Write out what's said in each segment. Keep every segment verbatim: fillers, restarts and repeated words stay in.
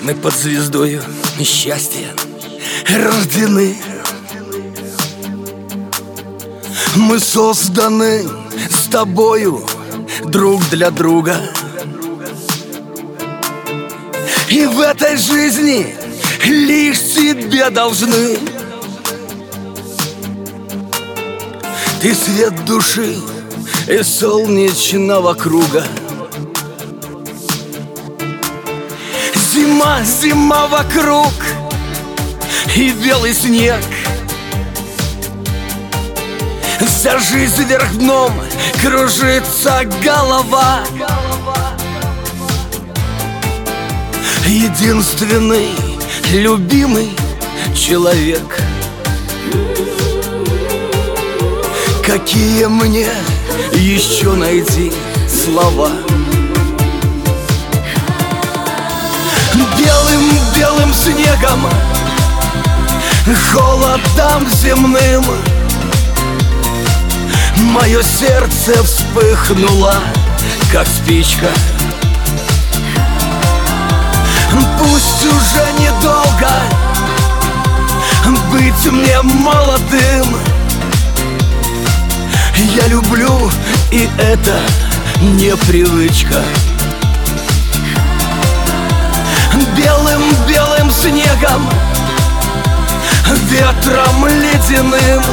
Мы под звездою счастья рождены. Мы созданы с тобою друг для друга. И в этой жизни лишь тебе должны. Ты свет души и солнечного круга. Зима, зима вокруг и белый снег. Вся жизнь вверх дном, кружится голова. Единственный любимый человек. Какие мне еще найти слова? Белым-белым снегом, холодом земным мое сердце вспыхнуло, как спичка. Пусть уже недолго быть мне молодым. Я люблю, и это не привычка. Белым-белым снегом, ветром ледяным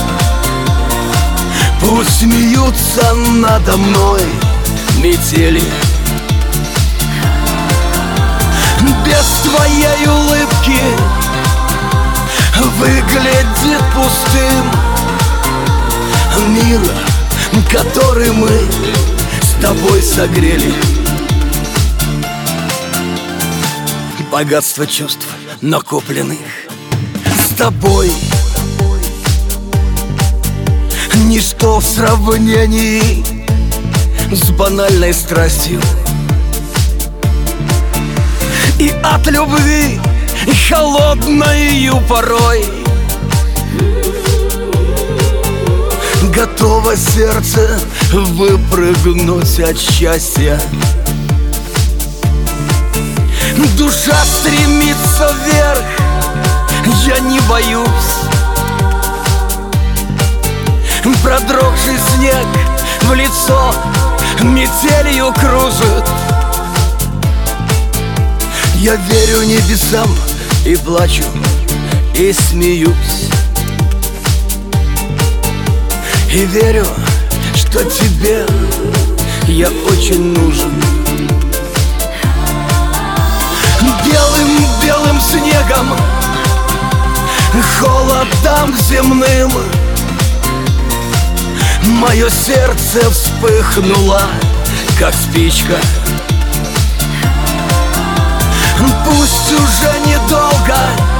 пусть смеются надо мной метели. Без твоей улыбки выглядит пустым мир, который мы с тобой согрели. Богатство чувств накопленных с тобой ничто в сравнении с банальной страстью. И от любви холодною порой готово сердце выпрыгнуть от счастья. Душа стремится вверх, я не боюсь. Продрогший снег в лицо метелью кружит. Я верю небесам и плачу, и смеюсь. И верю, что тебе я очень нужен. Белым-белым снегом, холодом земным мое сердце вспыхнуло, как спичка. Пусть уже недолго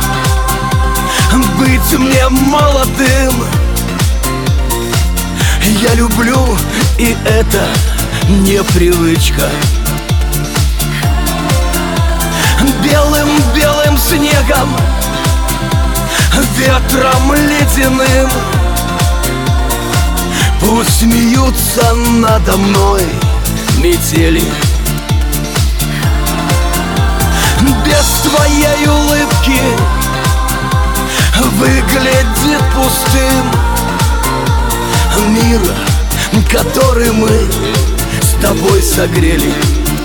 быть мне молодым. Я люблю, и это не привычка. Белым-белым снегом, ветром ледяным пусть смеются надо мной метели. Без твоей улыбки выглядит пустым мир, который мы с тобой согрели.